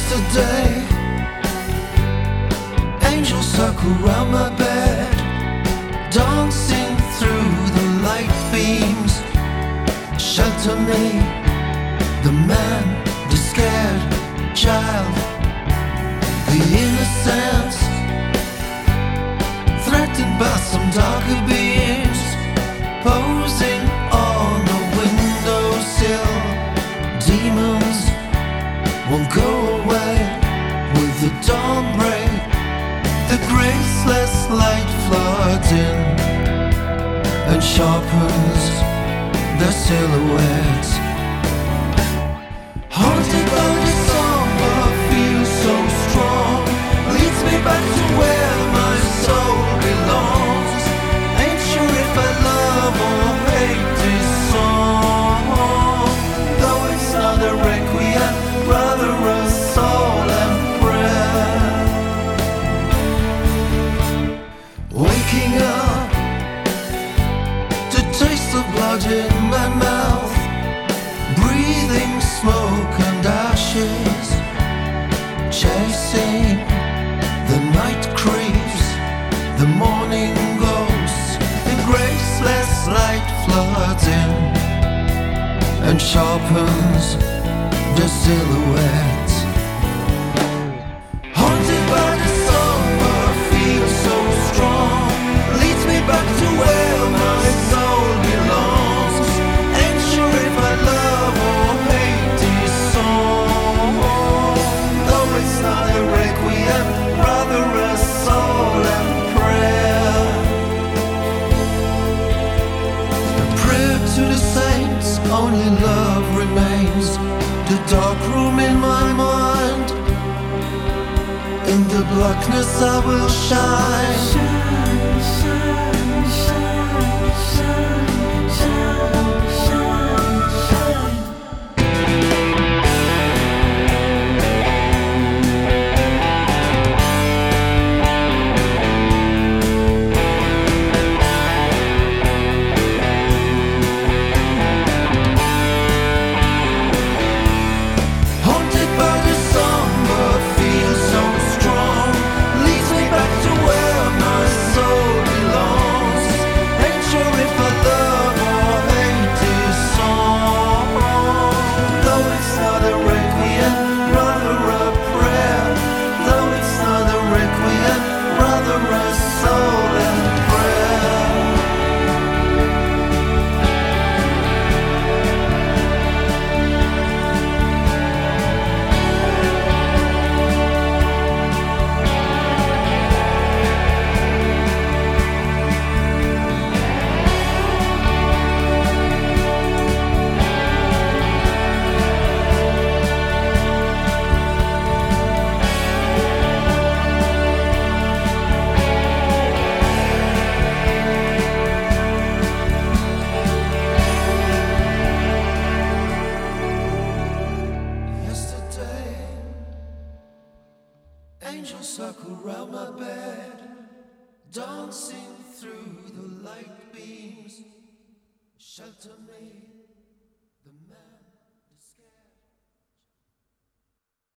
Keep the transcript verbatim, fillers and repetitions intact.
Yesterday, angels circle round my bed, dancing through the light beams. Shelter me, the man, the scared child, the innocence, threatened by some darker beings, posing on the windowsill. Demons won't go away with the dawn break. The graceless light floods in and sharpens their silhouettes. Haunted by the summer, feels so strong, leads me back to where my soul belongs. Ain't sure if I love or hate this song, though it's not a requiem, rather a soul and prayer. Waking up, the taste of blood in my mouth, breathing smoke and ashes, chasing the night creeps, the morning ghosts. The graceless light floods in and sharpens the silhouette. Haunted by the summer, feels so strong, leads me back to where my soul belongs. Ain't sure if I love or hate this song, though it's not a requiem, rather a soul and prayer. A prayer to the saints, only love remains. The dark room in my mind, in the blackness I will shine. Shine, shine, shine, shine, shine, shine, shine. Haunted by the summer, feels so strong, leads me back to where my soul belongs. Ain't sure if I love or hate this song, though it's not a requiem, rather a prayer. Though it's not a requiem, rather a soul and prayer. Yesterday, angels circle round my bed, dancing through the light beams. Shelter me.